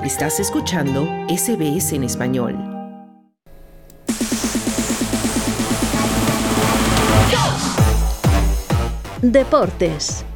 Estás escuchando SBS en español. Deportes.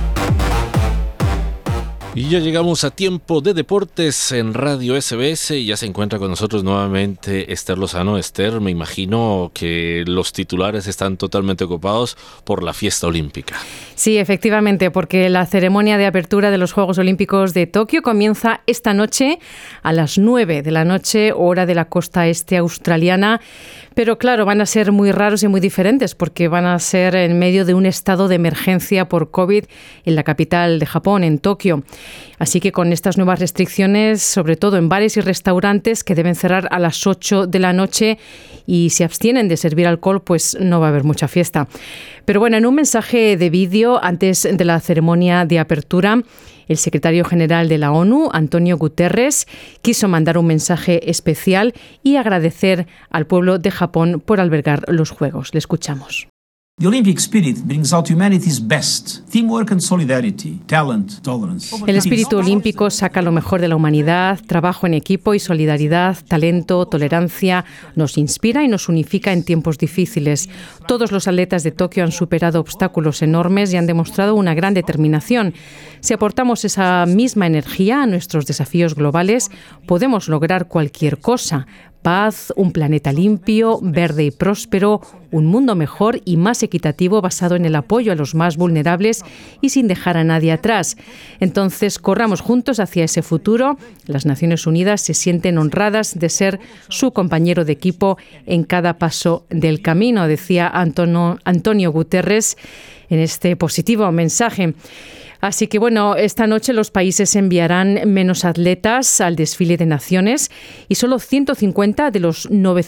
Y ya llegamos a tiempo de deportes en Radio SBS y ya se encuentra con nosotros nuevamente Esther Lozano. Esther, me imagino que los titulares están totalmente ocupados por la fiesta olímpica. Sí, efectivamente, porque la ceremonia de apertura de los Juegos Olímpicos de Tokio comienza esta noche a las 9 de la noche, hora de la costa este australiana. Pero claro, van a ser muy raros y muy diferentes porque van a ser en medio de un estado de emergencia por COVID en la capital de Japón, en Tokio. Así que con estas nuevas restricciones, sobre todo en bares y restaurantes que deben cerrar a las 8 de la noche y se abstienen de servir alcohol, pues no va a haber mucha fiesta. Pero bueno, en un mensaje de vídeo antes de la ceremonia de apertura, el secretario general de la ONU, Antonio Guterres, quiso mandar un mensaje especial y agradecer al pueblo de Japón por albergar los Juegos. Le escuchamos. The Olympic spirit brings out humanity's best. Teamwork and solidarity, talent, tolerance. El espíritu olímpico saca lo mejor de la humanidad, trabajo en equipo y solidaridad, talento, tolerancia, nos inspira y nos unifica en tiempos difíciles. Todos los atletas de Tokio han superado obstáculos enormes y han demostrado una gran determinación. Si aportamos esa misma energía a nuestros desafíos globales, podemos lograr cualquier cosa. Paz, un planeta limpio, verde y próspero, un mundo mejor y más equitativo basado en el apoyo a los más vulnerables y sin dejar a nadie atrás. Entonces, corramos juntos hacia ese futuro. Las Naciones Unidas se sienten honradas de ser su compañero de equipo en cada paso del camino, decía Antonio Guterres en este positivo mensaje. Así que bueno, esta noche los países enviarán menos atletas al desfile de naciones y solo 150 de los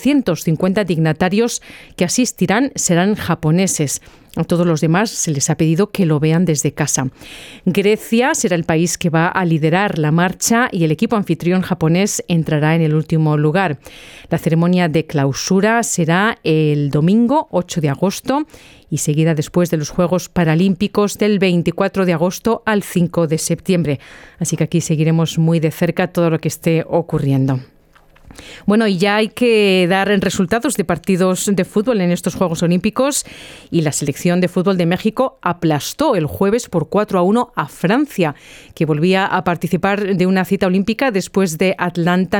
950 dignatarios que asistirán serán japoneses. A todos los demás se les ha pedido que lo vean desde casa. Grecia será el país que va a liderar la marcha y el equipo anfitrión japonés entrará en el último lugar. La ceremonia de clausura será el domingo 8 de agosto y seguida después de los Juegos Paralímpicos del 24 de agosto al 5 de septiembre. Así que aquí seguiremos muy de cerca todo lo que esté ocurriendo. Bueno, y ya hay que dar resultados de partidos de fútbol en estos Juegos Olímpicos y la selección de fútbol de México aplastó el jueves por 4-1 a Francia, que volvía a participar de una cita olímpica después de Atlanta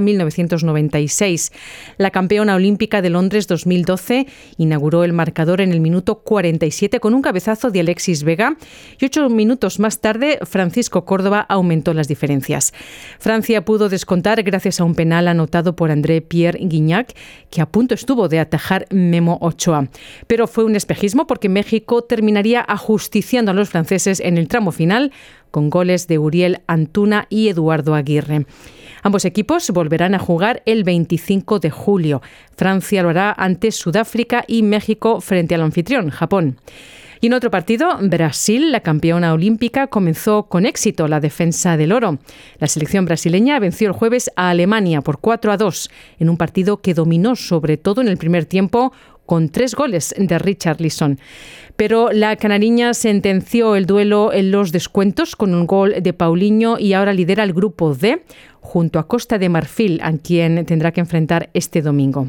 1996. La campeona olímpica de Londres 2012 inauguró el marcador en el minuto 47 con un cabezazo de Alexis Vega y 8 minutos más tarde Francisco Córdoba aumentó las diferencias. Francia pudo descontar gracias a un penal anotado por André-Pierre Gignac, que a punto estuvo de atajar Memo Ochoa. Pero fue un espejismo porque México terminaría ajusticiando a los franceses en el tramo final con goles de Uriel Antuna y Eduardo Aguirre. Ambos equipos volverán a jugar el 25 de julio. Francia lo hará ante Sudáfrica y México frente al anfitrión, Japón. Y en otro partido, Brasil, la campeona olímpica, comenzó con éxito la defensa del oro. La selección brasileña venció el jueves a Alemania por 4-2 en un partido que dominó sobre todo en el primer tiempo con 3 goles de Richarlison. Pero la canariña sentenció el duelo en los descuentos con un gol de Paulinho y ahora lidera el grupo D junto a Costa de Marfil, a quien tendrá que enfrentar este domingo.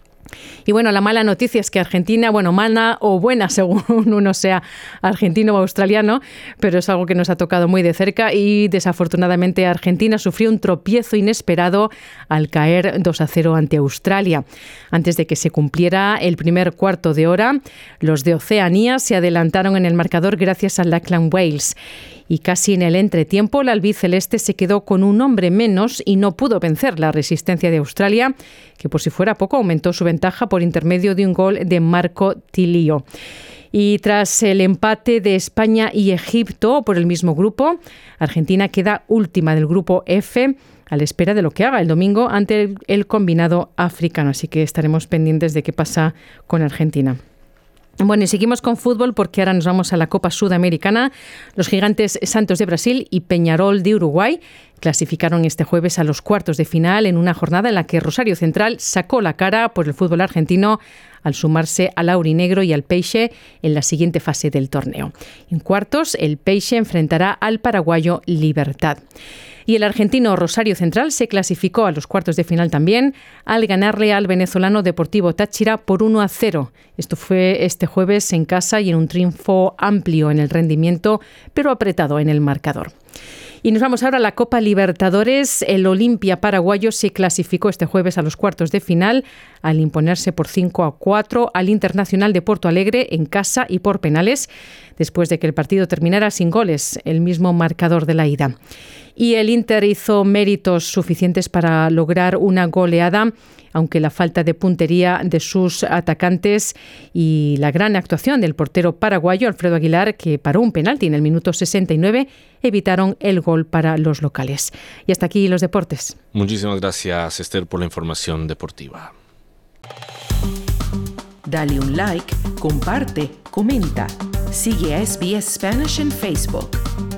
Y bueno, la mala noticia es que Argentina, mala o buena según uno sea argentino o australiano, pero es algo que nos ha tocado muy de cerca y desafortunadamente Argentina sufrió un tropiezo inesperado al caer 2-0 ante Australia. Antes de que se cumpliera el primer cuarto de hora, los de Oceanía se adelantaron en el marcador gracias al Lachlan Wales. Y casi en el entretiempo, la albiceleste se quedó con un hombre menos y no pudo vencer la resistencia de Australia, que por si fuera poco aumentó su ventaja por intermedio de un gol de Marco Tilio. Y tras el empate de España y Egipto por el mismo grupo, Argentina queda última del grupo F a la espera de lo que haga el domingo ante el combinado africano. Así que estaremos pendientes de qué pasa con Argentina. Bueno, y seguimos con fútbol porque ahora nos vamos a la Copa Sudamericana. Los Gigantes Santos de Brasil y Peñarol de Uruguay clasificaron este jueves a los cuartos de final en una jornada en la que Rosario Central sacó la cara por el fútbol argentino al sumarse al Aurinegro y al Peixe en la siguiente fase del torneo. En cuartos, el Peixe enfrentará al paraguayo Libertad. Y el argentino Rosario Central se clasificó a los cuartos de final también al ganarle al venezolano Deportivo Táchira por 1-0. Esto fue este jueves en casa y en un triunfo amplio en el rendimiento, pero apretado en el marcador. Y nos vamos ahora a la Copa Libertadores. El Olimpia paraguayo se clasificó este jueves a los cuartos de final al imponerse por 5-4 al Internacional de Porto Alegre en casa y por penales, después de que el partido terminara sin goles, el mismo marcador de la ida. Y el Inter hizo méritos suficientes para lograr una goleada, aunque la falta de puntería de sus atacantes y la gran actuación del portero paraguayo Alfredo Aguilar, que paró un penalti en el minuto 69, evitaron el gol para los locales. Y hasta aquí los deportes. Muchísimas gracias, Esther, por la información deportiva. Dale un like, comparte, comenta. Sigue a SBS Spanish en Facebook.